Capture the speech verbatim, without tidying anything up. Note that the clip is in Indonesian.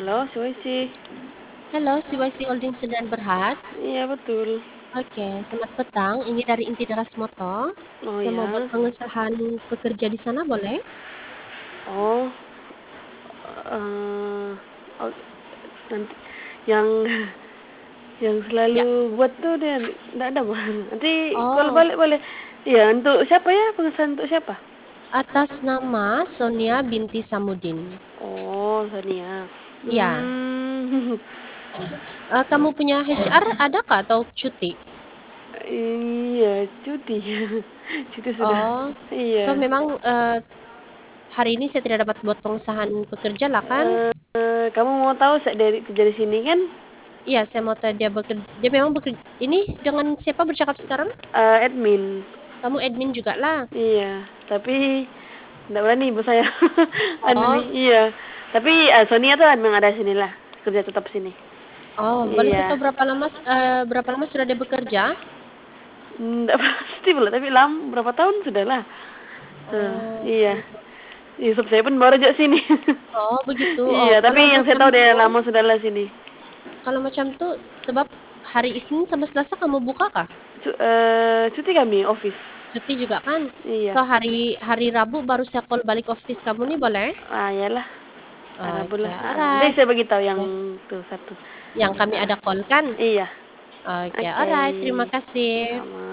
Halo, Sulawesi. Halo, C Y C Holding Sudan Berhad. Iya, betul. Oke, selamat petang. Ini dari Inti Deras Moto. Oh Saya mau buat ya. pengesahan pekerja di sana, boleh? Oh, eh oh, nanti yang yang Ya. selalu buat tuh dia enggak ada, Bang. Nanti call Oh, balik boleh. Iya, untuk siapa ya? Pengesahan untuk siapa? atas nama Sonia binti Samudin. Oh, Sania. Ya. Hmm. Eh, kamu punya H R ada kah atau cuti? Iya, cuti. Cuti sudah. Oh, so Iya. memang eh, hari ini saya tidak dapat buat pengesahan pekerja lah kan? Eh, kamu mau tahu saya dari kerja di sini kan? Iya, saya mau tahu dia bekerja. Dia memang bekerja. Ini dengan siapa bercakap sekarang? Eh, admin. Kamu admin juga lah. Iya, tapi enggak berani ibu saya. Anu nih, Oh, iya. Tapi uh, Sonia tuh memang ada sini lah, kerja tetap sini. oh, boleh saya Iya. tahu berapa lama eh, berapa lama sudah dia bekerja? Enggak pasti pula, tapi lam berapa tahun sudah lah. Eh, Oh, iya. Yusuf saya pun baru aja sini. oh begitu. Oh, Iya, tapi kalau yang saya macam tahu dia tuh, lama sudah lah sini. kalau macam tuh, sebab hari Isnin sampai Selasa kamu buka kah? Cu eh, cuti kami office. Cuti juga kan? Iya. So hari hari Rabu baru saya call balik office kamu nih boleh? Ah, iyalah. Rabu Oke, lah. Ah, nanti alright. saya beritahu yang Oke. tuh satu. Yang kami Ah, ada call kan? iya. Oke, Oke. alright. Terima kasih. Sama.